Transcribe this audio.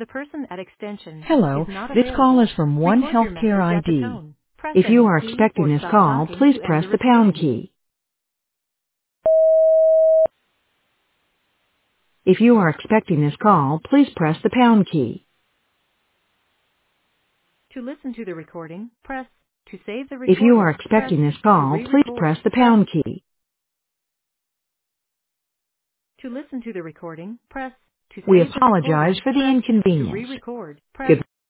The person at extension is Hello, not this call available. is from One Record your Healthcare message at the ID. tone. Press If you any are key expecting or this stop call, talking please to end press the the pound recording. key. If you are expecting this call, please press the pound key. To listen to the recording, press. To save the If you are recording, press. expecting this To call, please re-record, press the press. pound key. To listen to the recording, press. To We save the apologize recording, for the press. To inconvenience. re-record, Good press.